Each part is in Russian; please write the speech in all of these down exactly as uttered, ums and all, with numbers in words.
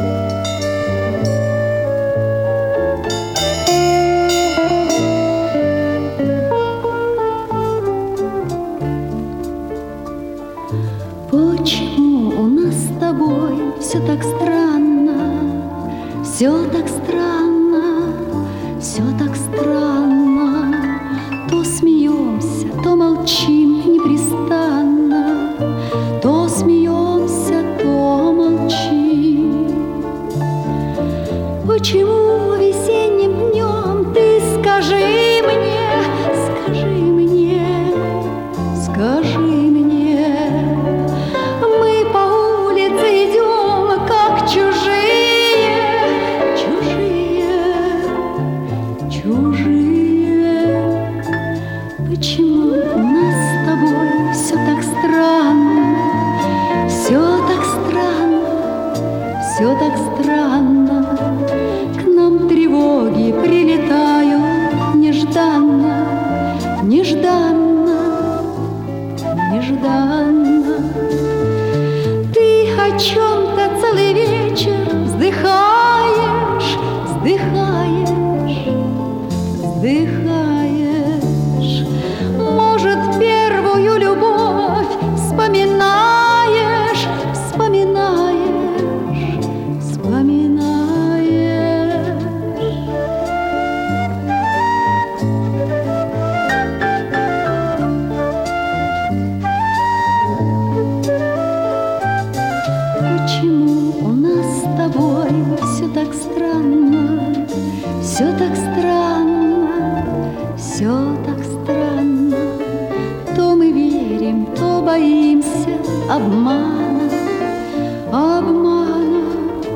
Почему у нас с тобой все так странно, все так странно, все так странно? То смеемся, то молчим непрестанно, то смеемся, то молчим. Почему весенним днем ты скажи мне, скажи мне, скажи мне? Почему у нас с тобой все так странно, все так странно, все так странно? К нам тревоги прилетают нежданно, нежданно, нежданно. Ты о чем-то целый вечер вздыхаешь, вздыхаешь, вздыхаешь. Первую любовь вспоминаешь, вспоминаешь, вспоминаешь. Почему у нас с тобой все так странно, все так странно, все так странно? То мы верим, то боимся обмана, обмана,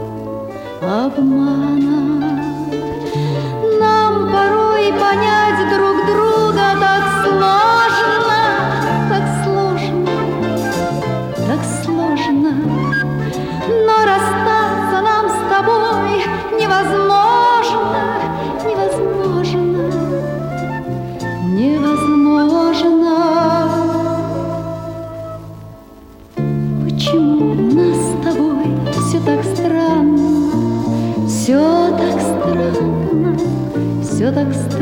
обмана. Нам порой понять друг друга так сложно, так сложно, так сложно. Но расстаться нам с тобой невозможно, невозможно, невозможно. Почему у нас с тобой все так странно, все так странно, все так странно?